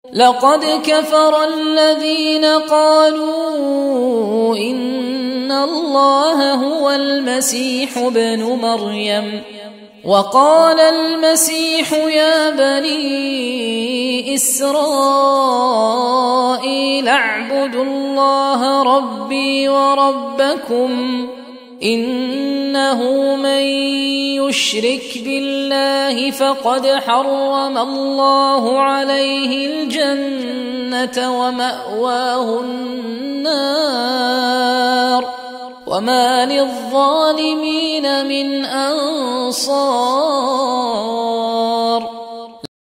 لقد كفر الذين قالوا إن الله هو المسيح ابن مريم وقال المسيح يا بني إسرائيل اعبدوا الله ربي وربكم إنه من يشرك بالله فقد حرم الله عليه الجنة ومأواه النار وما للظالمين من أنصار.